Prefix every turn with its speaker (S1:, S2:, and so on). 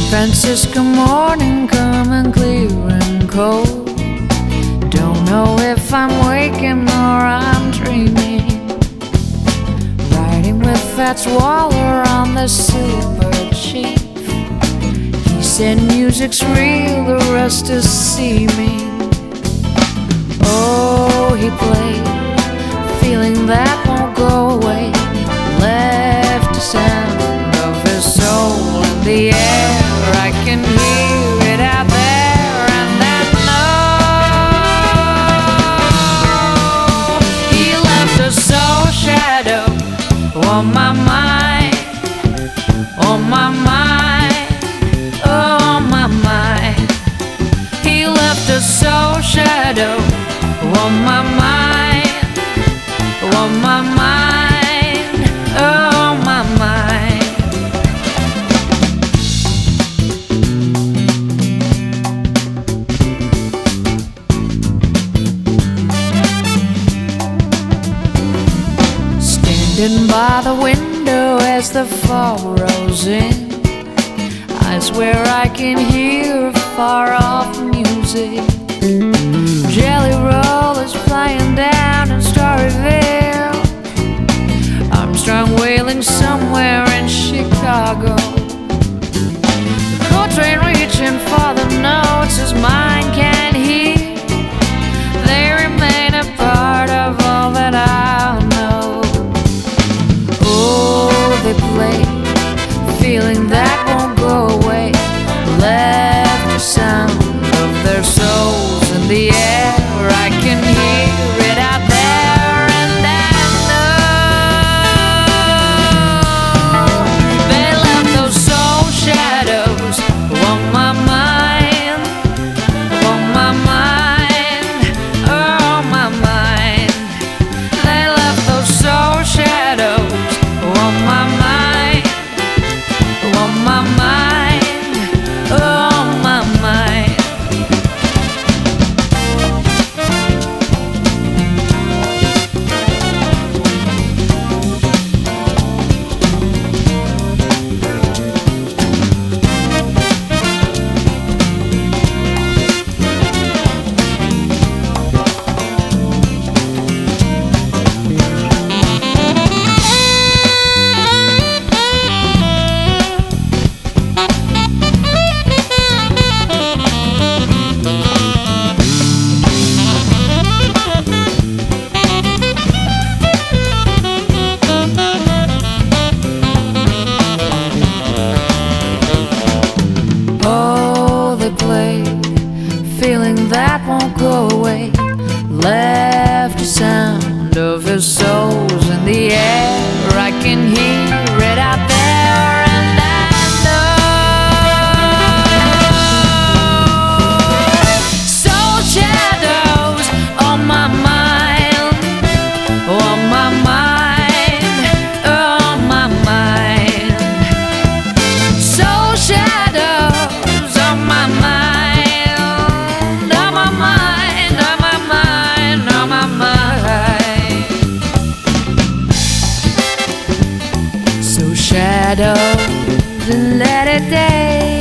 S1: Francisco morning coming clear and cold. Don't know if I'm waking or I'm dreaming. Riding with Fats Waller on the Silver Chief. He said music's real, the rest is seeming. Oh, he played, feeling that won't go away. Left a sound of his soul in the air. I can hear it out there, and I know he left a soul shadow on my mind, on my mind, on my mind. He left a soul shadow on my mind, on my mind, on my mind. Standing by the window as the fall rolls in, I swear I can hear far off music. Jelly Roll is flying down in Storyville. Armstrong wailing somewhere in Chicago. The Coltrane reaching for the notes his mind can't hear. They remain a part of all that I know. Oh, they play, feeling that won't go away. Left a sound of their souls in the air. I can hear it out there, and I know they left those soul shadows on my mind, on my mind, on my mind. They left those soul shadows on my mind, on my mind, on my mind. Feeling that won't go away. Left a sound of his souls in the air. I can hear it out there, and I know soul shadows on my mind, on my mind, on my mind. Soul shadows on my mind. Shadows in latter day.